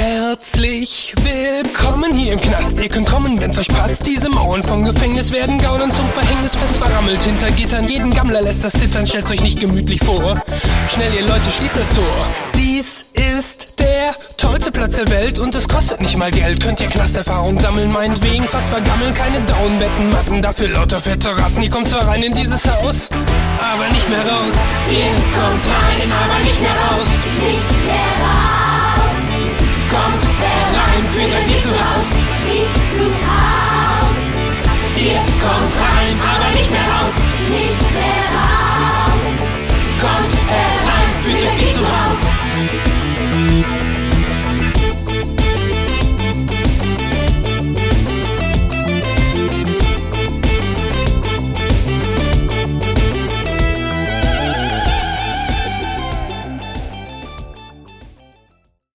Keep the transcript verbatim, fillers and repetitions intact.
Herzlich willkommen hier im Knast. Ihr könnt kommen, wenn's euch passt. Diese Mauern vom Gefängnis werden Gaunen zum Verhängnis. Fest verrammelt hinter Gittern, jeden Gammler lässt das zittern. Stellt's euch nicht gemütlich vor. Schnell, ihr Leute, schließt das Tor. Dies ist der tollste Platz der Welt und es kostet nicht mal Geld. Könnt ihr Knasterfahrung sammeln, meinetwegen fast vergammeln. Keine Downbetten, Matten, dafür lauter fette Ratten. Ihr kommt zwar rein in dieses Haus, aber nicht mehr raus. Ihr kommt rein, aber nicht mehr raus. Nicht mehr raus.